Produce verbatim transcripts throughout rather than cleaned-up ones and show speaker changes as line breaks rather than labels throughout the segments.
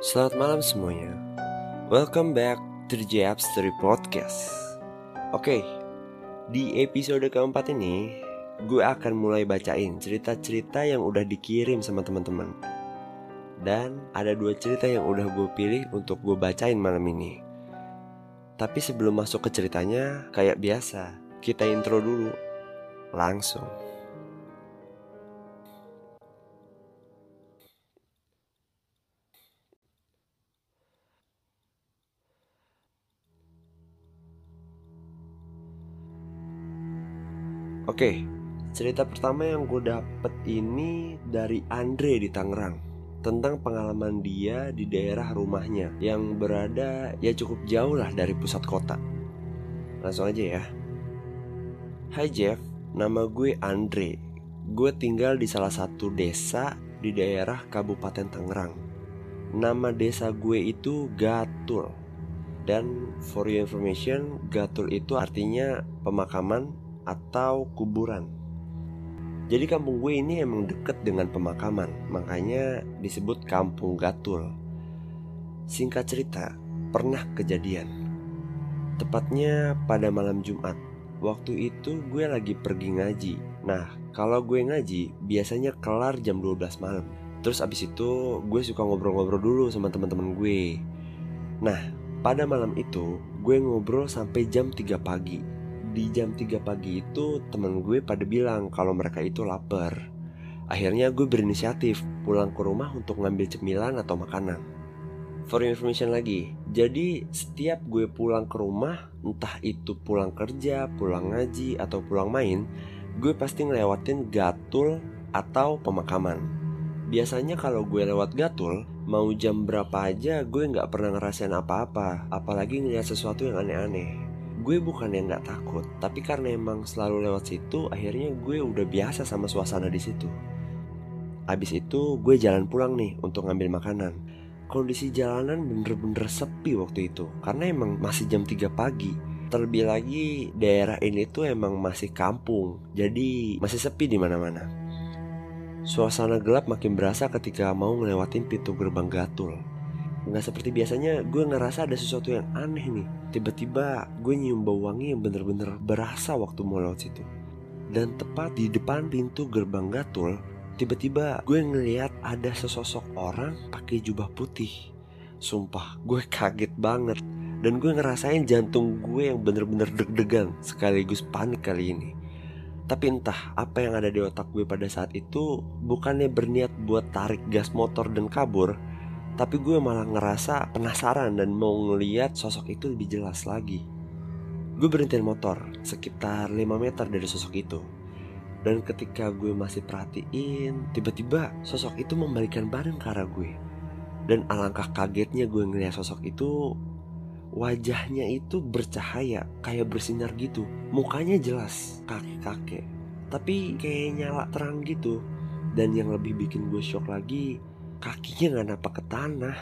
Selamat malam semuanya. Welcome back to the J F Story Podcast. Oke, di episode keempat ini gue akan mulai bacain cerita-cerita yang udah dikirim sama teman-teman. Dan ada dua cerita yang udah gue pilih untuk gue bacain malam ini. Tapi sebelum masuk ke ceritanya, kayak biasa, kita intro dulu. Langsung. Oke, cerita pertama yang gue dapet ini dari Andre di Tangerang, tentang pengalaman dia di daerah rumahnya yang berada ya cukup jauh lah dari pusat kota. Langsung aja ya. Hai Jeff, nama gue Andre. Gue tinggal di salah satu desa di daerah Kabupaten Tangerang. Nama desa gue itu Gatul. Dan for your information, Gatul itu artinya pemakaman atau kuburan. Jadi kampung gue ini emang deket dengan pemakaman, makanya disebut Kampung Gatul. Singkat cerita, pernah kejadian. Tepatnya pada malam Jumat. Waktu itu gue lagi pergi ngaji. Nah, kalau gue ngaji biasanya kelar jam dua belas malam. Terus abis itu gue suka ngobrol-ngobrol dulu sama teman-teman gue. Nah, pada malam itu gue ngobrol sampai jam tiga pagi. Di jam tiga pagi itu temen gue pada bilang kalau mereka itu lapar. Akhirnya gue berinisiatif pulang ke rumah untuk ngambil cemilan atau makanan. For information lagi, jadi setiap gue pulang ke rumah, entah itu pulang kerja, pulang ngaji, atau pulang main, gue pasti ngelewatin Gatul atau pemakaman. Biasanya kalau gue lewat Gatul, mau jam berapa aja gue gak pernah ngerasain apa-apa, apalagi ngeliat sesuatu yang aneh-aneh. Gue bukan yang gak takut, tapi karena emang selalu lewat situ, akhirnya gue udah biasa sama suasana di situ. Abis itu gue jalan pulang nih untuk ngambil makanan. Kondisi jalanan bener-bener sepi waktu itu, karena emang masih jam tiga pagi. Terlebih lagi daerah ini tuh emang masih kampung, jadi masih sepi di mana-mana. Suasana gelap makin berasa ketika mau ngelewatin pintu gerbang Gatul. Nggak seperti biasanya, gue ngerasa ada sesuatu yang aneh nih. Tiba-tiba gue nyium bau wangi yang bener-bener berasa waktu mau lewat situ. Dan tepat di depan pintu gerbang Gatul, tiba-tiba gue ngeliat ada sesosok orang pakai jubah putih. Sumpah, gue kaget banget. Dan gue ngerasain jantung gue yang bener-bener deg-degan sekaligus panik kali ini. Tapi entah apa yang ada di otak gue pada saat itu, bukannya berniat buat tarik gas motor dan kabur, tapi gue malah ngerasa penasaran dan mau ngeliat sosok itu lebih jelas lagi. Gue berhentiin motor sekitar lima meter dari sosok itu. Dan ketika gue masih perhatiin, tiba-tiba sosok itu membalikkan badan ke arah gue. Dan alangkah kagetnya gue ngeliat sosok itu, wajahnya itu bercahaya, kayak bersinar gitu. Mukanya jelas, kakek-kakek, tapi kayak nyala terang gitu. Dan yang lebih bikin gue shock lagi, kakinya gak napak ke tanah.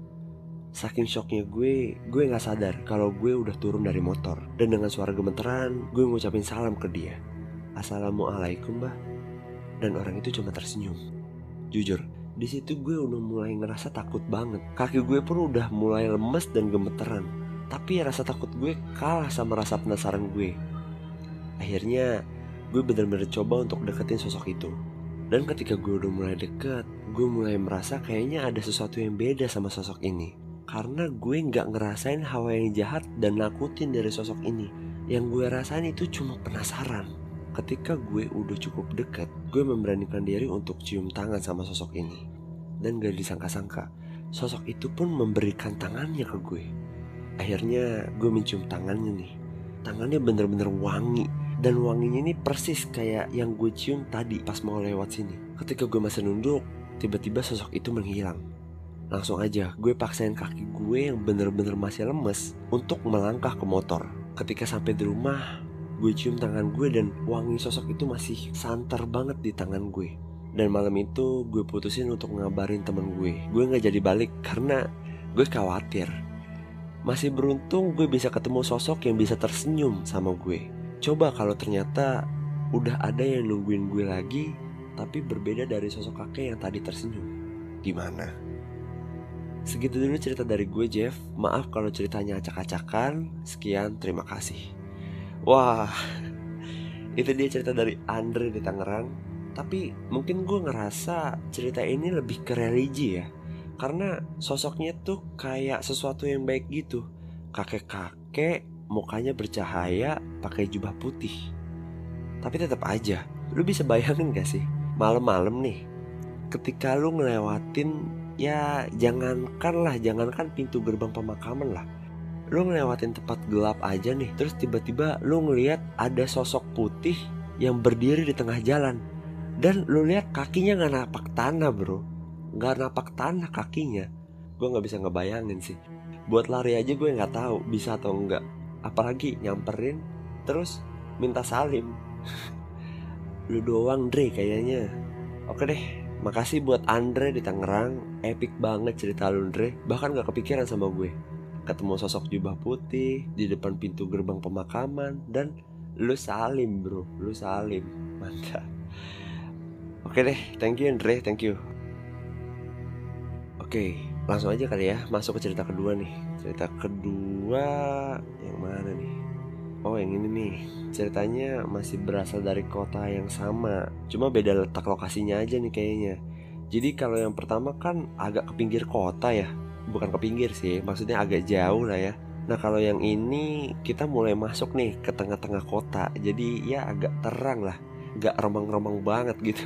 Saking shocknya gue, gue gak sadar kalau gue udah turun dari motor. Dan dengan suara gemeteran, gue ngucapin salam ke dia. Assalamualaikum mbah. Dan orang itu cuma tersenyum. Jujur, di situ gue udah mulai ngerasa takut banget. Kaki gue pun udah mulai lemes dan gemeteran. Tapi rasa takut gue kalah sama rasa penasaran gue. Akhirnya, gue benar-benar coba untuk deketin sosok itu. Dan ketika gue udah mulai deket, gue mulai merasa kayaknya ada sesuatu yang beda sama sosok ini. Karena gue gak ngerasain hawa yang jahat dan nakutin dari sosok ini. Yang gue rasain itu cuma penasaran. Ketika gue udah cukup deket, gue memberanikan diri untuk cium tangan sama sosok ini. Dan gak disangka-sangka, sosok itu pun memberikan tangannya ke gue. Akhirnya gue mencium tangannya nih. Tangannya bener-bener wangi. Dan wanginya ini persis kayak yang gue cium tadi pas mau lewat sini. Ketika gue masih nunduk, tiba-tiba sosok itu menghilang. Langsung aja gue paksain kaki gue yang bener-bener masih lemes untuk melangkah ke motor. Ketika sampai di rumah, gue cium tangan gue dan wangi sosok itu masih santer banget di tangan gue. Dan malam itu gue putusin untuk ngabarin temen gue. Gue gak jadi balik karena gue khawatir. Masih beruntung gue bisa ketemu sosok yang bisa tersenyum sama gue. Coba kalau ternyata udah ada yang nungguin gue lagi, tapi berbeda dari sosok kakek yang tadi tersenyum. Gimana? Segitu dulu cerita dari gue, Jeff. Maaf kalau ceritanya acak-acakan. Sekian, terima kasih. Wah, itu dia cerita dari Andre di Tangerang. Tapi mungkin gue ngerasa cerita ini lebih ke religi ya, karena sosoknya tuh kayak sesuatu yang baik gitu. Kakek-kakek, mukanya bercahaya, pakai jubah putih. Tapi tetap aja, lu bisa bayangin gak sih, malam-malam nih, ketika lu ngelewatin, ya jangankan lah, jangankan pintu gerbang pemakaman lah, lu ngelewatin tempat gelap aja nih, terus tiba-tiba lu ngeliat ada sosok putih yang berdiri di tengah jalan. Dan lu lihat kakinya gak napak tanah bro, gak napak tanah kakinya. Gue gak bisa ngebayangin sih. Buat lari aja gue gak tahu bisa atau enggak, apalagi nyamperin terus minta salim. Lu doang Dre kayaknya. Oke deh, makasih buat Andre di Tangerang. Epic banget cerita lu Dre, bahkan gak kepikiran sama gue. Ketemu sosok jubah putih di depan pintu gerbang pemakaman, dan lu salim bro, lu salim. Mantap. Oke deh, thank you Andre, thank you. Oke, langsung aja kali ya, masuk ke cerita kedua nih. Cerita kedua yang mana nih? Oh yang ini nih. Ceritanya masih berasal dari kota yang sama, cuma beda letak lokasinya aja nih kayaknya. Jadi kalau yang pertama kan agak ke pinggir kota ya. Bukan ke pinggir sih, maksudnya agak jauh lah ya. Nah kalau yang ini kita mulai masuk nih ke tengah-tengah kota. Jadi ya agak terang lah, gak remang-remang banget gitu.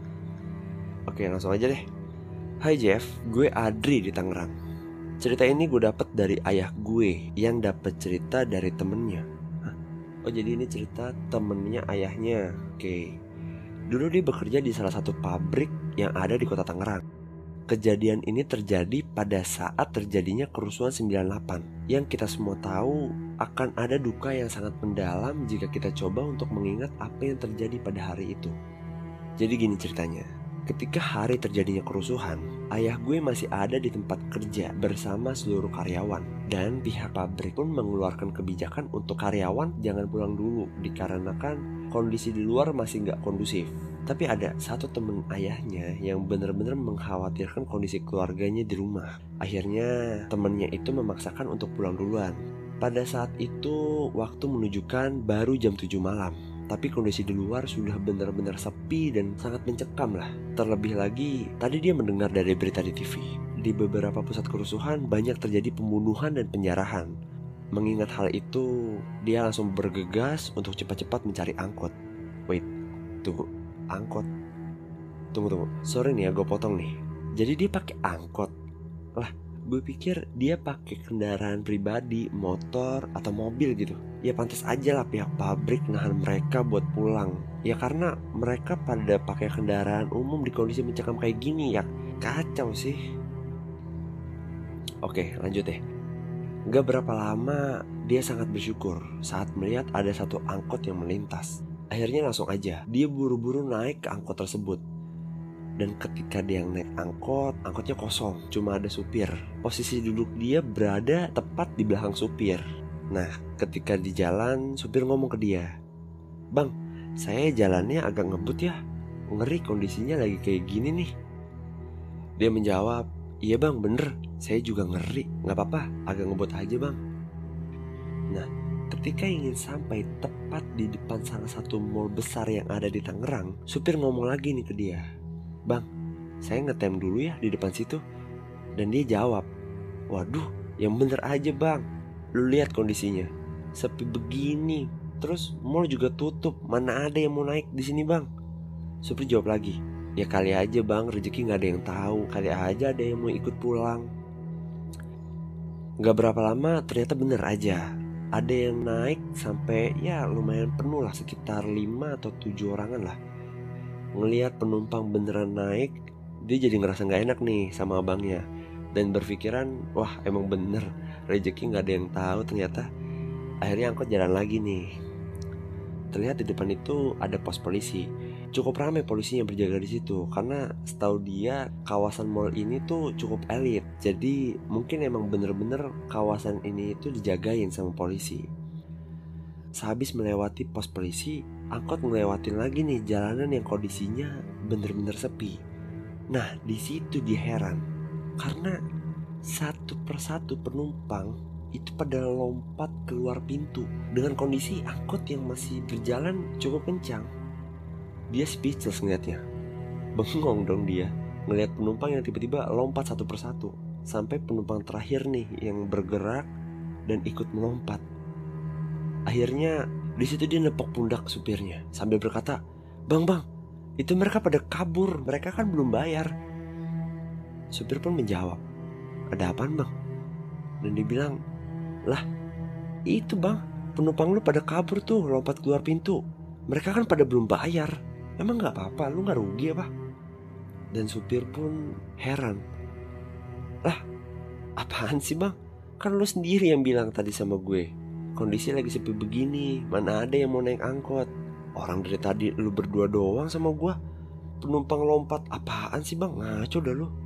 Oke langsung aja deh. Hai Jeff, gue Adri di Tangerang. Cerita ini gue dapet dari ayah gue yang dapet cerita dari temennya. Hah? Oh jadi ini cerita temennya ayahnya. Oke. Dulu dia bekerja di salah satu pabrik yang ada di kota Tangerang. Kejadian ini terjadi pada saat terjadinya kerusuhan sembilan puluh delapan, yang kita semua tahu akan ada duka yang sangat mendalam jika kita coba untuk mengingat apa yang terjadi pada hari itu. Jadi gini ceritanya. Ketika hari terjadinya kerusuhan, ayah gue masih ada di tempat kerja bersama seluruh karyawan. Dan pihak pabrik pun mengeluarkan kebijakan untuk karyawan jangan pulang dulu, dikarenakan kondisi di luar masih gak kondusif. Tapi ada satu temen ayahnya yang benar-benar mengkhawatirkan kondisi keluarganya di rumah. Akhirnya temennya itu memaksakan untuk pulang duluan. Pada saat itu waktu menunjukkan baru jam tujuh malam. Tapi kondisi di luar sudah benar-benar sepi dan sangat mencekam lah. Terlebih lagi, tadi dia mendengar dari berita di T V, di beberapa pusat kerusuhan banyak terjadi pembunuhan dan penjarahan. Mengingat hal itu, dia langsung bergegas untuk cepat-cepat mencari angkot. Wait, tunggu, angkot? Tunggu, tunggu, sorry nih ya gue potong nih. Jadi dia pakai angkot? Lah, gue pikir dia pakai kendaraan pribadi, motor, atau mobil gitu. Ya pantas aja lah pihak pabrik nahan mereka buat pulang. Ya karena mereka pada pakai kendaraan umum di kondisi mencekam kayak gini ya. Kacau sih. Oke lanjut deh. Gak berapa lama dia sangat bersyukur saat melihat ada satu angkot yang melintas. Akhirnya langsung aja dia buru-buru naik ke angkot tersebut. Dan ketika dia naik angkot, angkotnya kosong, cuma ada supir. Posisi duduk dia berada tepat di belakang supir. Nah, ketika di jalan, supir ngomong ke dia, "Bang, saya jalannya agak ngebut ya. Ngeri kondisinya lagi kayak gini nih." Dia menjawab, "Iya bang, bener. Saya juga ngeri. Gak apa-apa, agak ngebut aja bang." Nah, ketika ingin sampai tepat di depan salah satu mall besar yang ada di Tangerang, supir ngomong lagi nih ke dia, "Bang, saya ngetem dulu ya di depan situ." Dan dia jawab, "Waduh, yang bener aja bang. Lu lihat kondisinya, sepi begini. Terus mall juga tutup. Mana ada yang mau naik di sini bang?" Supir jawab lagi, "Ya kali aja bang, rezeki nggak ada yang tahu. Kali aja ada yang mau ikut pulang." Gak berapa lama ternyata bener aja. Ada yang naik sampai ya lumayan penuh lah, sekitar lima atau tujuh orangan lah. Ngelihat penumpang beneran naik, dia jadi ngerasa gak enak nih sama abangnya. Dan berpikiran, wah emang bener, rezeki gak ada yang tahu ternyata. Akhirnya angkot jalan lagi nih. Terlihat di depan itu ada pos polisi. Cukup ramai polisi yang berjaga di situ, karena setahu dia kawasan mall ini tuh cukup elit. Jadi mungkin emang bener-bener kawasan ini tuh dijagain sama polisi. Sehabis melewati pos polisi, angkot ngelewatin lagi nih jalanan yang kondisinya bener-bener sepi. Nah di situ dia heran, karena satu persatu penumpang itu pada lompat keluar pintu dengan kondisi angkot yang masih berjalan cukup kencang. Dia speechless ngeliatnya. Bengong dong dia ngeliat penumpang yang tiba-tiba lompat satu persatu, sampai penumpang terakhir nih yang bergerak dan ikut melompat. Akhirnya di situ dia nepok pundak supirnya sambil berkata, "Bang, bang, itu mereka pada kabur, mereka kan belum bayar." Supir pun menjawab, "Ada apaan, bang?" Dan dia bilang, "Lah, itu bang, penumpang lu pada kabur tuh, lompat keluar pintu. Mereka kan pada belum bayar. Emang gak apa-apa, lu gak rugi apa?" Dan supir pun heran, "Lah, apaan sih bang? Kan lu sendiri yang bilang tadi sama gue, kondisi lagi sepi begini, mana ada yang mau naik angkot. Orang dari tadi lu berdua doang sama gue. Penumpang lompat, apaan sih bang? Ngaco dah lu."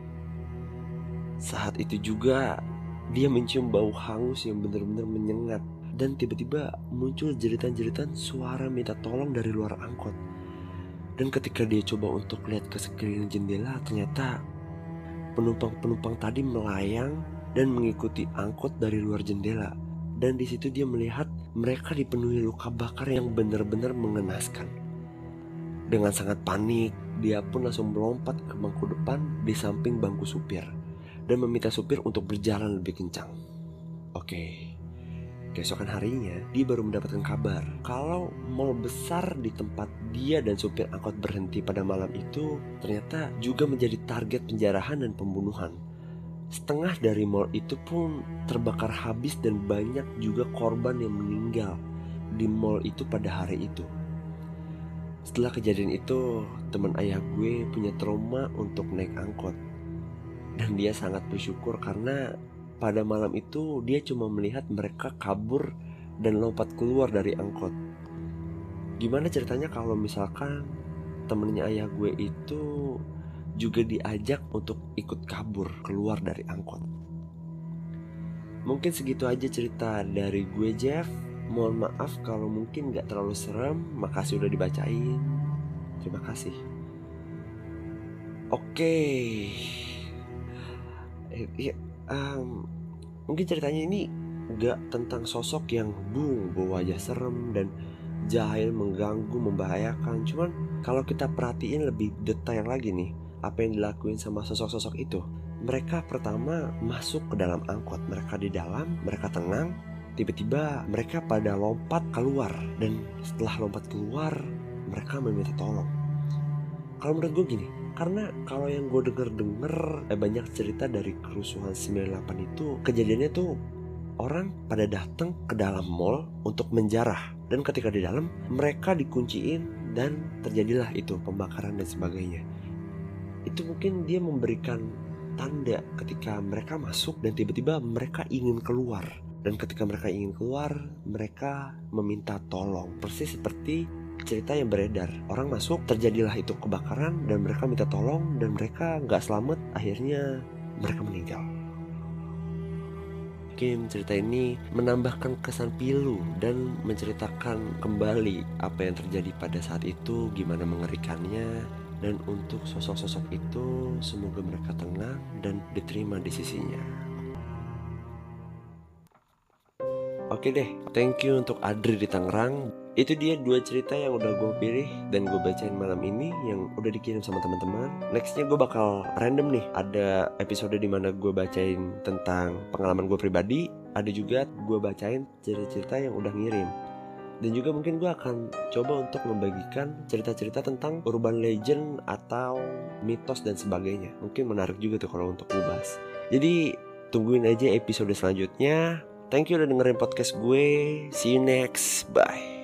Saat itu juga dia mencium bau hangus yang benar-benar menyengat. Dan tiba-tiba muncul jeritan-jeritan suara minta tolong dari luar angkot. Dan ketika dia coba untuk lihat ke sekeliling jendela, ternyata penumpang-penumpang tadi melayang dan mengikuti angkot dari luar jendela. Dan di situ dia melihat mereka dipenuhi luka bakar yang benar-benar mengenaskan. Dengan sangat panik, dia pun langsung melompat ke bangku depan di samping bangku supir dan meminta supir untuk berjalan lebih kencang. Oke, keesokan harinya dia baru mendapatkan kabar kalau mal besar di tempat dia dan supir angkot berhenti pada malam itu ternyata juga menjadi target penjarahan dan pembunuhan. Setengah dari mal itu pun terbakar habis dan banyak juga korban yang meninggal di mal itu pada hari itu. Setelah kejadian itu, teman ayah gue punya trauma untuk naik angkot. Dan dia sangat bersyukur karena pada malam itu dia cuma melihat mereka kabur dan lompat keluar dari angkot. Gimana ceritanya kalau misalkan temennya ayah gue itu juga diajak untuk ikut kabur keluar dari angkot? Mungkin segitu aja cerita dari gue, Jeff. Mohon maaf kalau mungkin gak terlalu serem. Makasih udah dibacain. Terima kasih. Oke. Ya, um, mungkin ceritanya ini gak tentang sosok yang bung berwajah serem dan jahil, mengganggu, membahayakan. Cuman kalau kita perhatiin lebih detail lagi nih, apa yang dilakuin sama sosok-sosok itu. Mereka pertama masuk ke dalam angkot. Mereka di dalam, mereka tenang. Tiba-tiba mereka pada lompat keluar. Dan setelah lompat keluar, mereka meminta tolong. Kalau menurut gue gini, karena kalau yang gue denger-denger eh, banyak cerita dari kerusuhan sembilan puluh delapan itu, kejadiannya tuh orang pada datang ke dalam mall untuk menjarah. Dan ketika di dalam, mereka dikunciin dan terjadilah itu pembakaran dan sebagainya. Itu mungkin dia memberikan tanda ketika mereka masuk dan tiba-tiba mereka ingin keluar. Dan ketika mereka ingin keluar, mereka meminta tolong. Persis seperti cerita yang beredar. Orang masuk, terjadilah itu kebakaran dan mereka minta tolong dan mereka gak selamat. Akhirnya mereka meninggal. Mungkin cerita ini menambahkan kesan pilu dan menceritakan kembali apa yang terjadi pada saat itu, gimana mengerikannya. Dan untuk sosok-sosok itu, semoga mereka tenang dan diterima di sisinya. Oke deh, thank you untuk Adri di Tangerang. Itu dia dua cerita yang udah gue pilih dan gue bacain malam ini yang udah dikirim sama teman-teman. Nextnya gue bakal random nih. Ada episode dimana gue bacain tentang pengalaman gue pribadi. Ada juga gue bacain cerita-cerita yang udah ngirim. Dan juga mungkin gue akan coba untuk membagikan cerita-cerita tentang urban legend atau mitos dan sebagainya. Mungkin menarik juga tuh kalau untuk gue bahas. Jadi tungguin aja episode selanjutnya. Thank you udah dengerin podcast gue. See you next. Bye.